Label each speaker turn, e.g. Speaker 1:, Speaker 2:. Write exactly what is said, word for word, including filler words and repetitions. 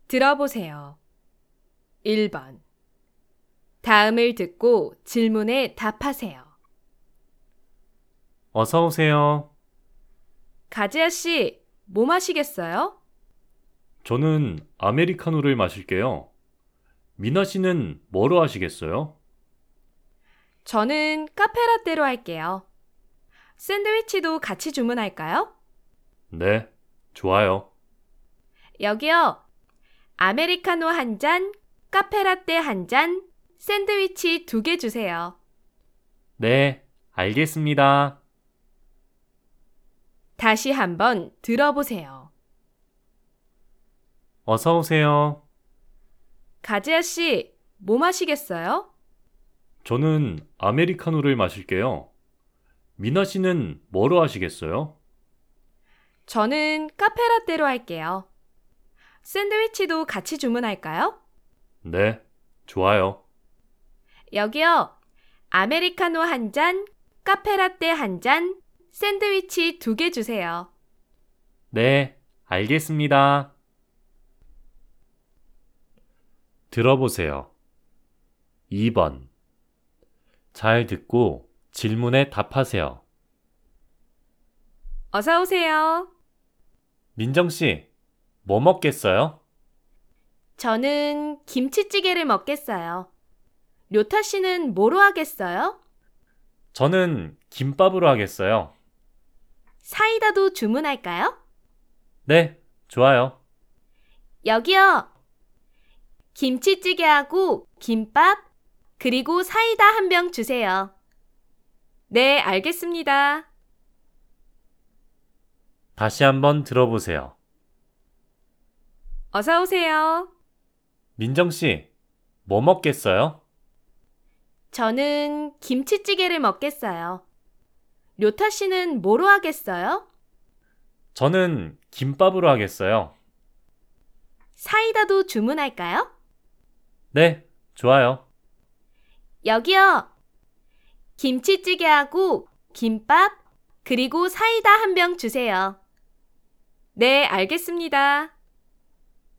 Speaker 1: 들어보세요. 일 번. 다음을 듣고 질문에 답하세요.
Speaker 2: 어서 오세요.
Speaker 1: 가지아 씨, 뭐 마시겠어요?
Speaker 2: 저는 아메리카노를 마실게요. 미나 씨는 뭐로 하시겠어요?
Speaker 1: 저는 카페라떼로 할게요. 샌드위치도 같이 주문할까요?
Speaker 2: 네, 좋아요.
Speaker 1: 여기요. 아메리카노 한 잔, 카페라떼 한 잔, 샌드위치 두 개 주세요.
Speaker 2: 네, 알겠습니다.
Speaker 1: 다시 한번 들어보세요.
Speaker 2: 어서 오세요.
Speaker 1: 가지아 씨, 뭐 마시겠어요?
Speaker 2: 저는 아메리카노를 마실게요. 미나 씨는 뭐로 하시겠어요?
Speaker 1: 저는 카페라떼로 할게요. 샌드위치도 같이 주문할까요?
Speaker 2: 네, 좋아요.
Speaker 1: 여기요. 아메리카노 한 잔, 카페라떼 한 잔, 샌드위치 두 개 주세요.
Speaker 2: 네, 알겠습니다. 들어보세요. 이 번. 잘 듣고 질문에 답하세요.
Speaker 1: 어서 오세요.
Speaker 2: 민정 씨, 뭐 먹겠어요?
Speaker 1: 저는 김치찌개를 먹겠어요. 료타 씨는 뭐로 하겠어요?
Speaker 2: 저는 김밥으로 하겠어요.
Speaker 1: 사이다도 주문할까요?
Speaker 2: 네, 좋아요.
Speaker 1: 여기요. 김치찌개하고 김밥, 그리고 사이다 한 병 주세요. 네, 알겠습니다.
Speaker 2: 다시 한번 들어보세요.
Speaker 1: 어서 오세요.
Speaker 2: 민정 씨, 뭐 먹겠어요?
Speaker 1: 저는 김치찌개를 먹겠어요. 료타 씨는 뭐로 하겠어요?
Speaker 2: 저는 김밥으로 하겠어요.
Speaker 1: 사이다도 주문할까요?
Speaker 2: 네, 좋아요.
Speaker 1: 여기요. 김치찌개하고 김밥, 그리고 사이다 한 병 주세요. 네, 알겠습니다.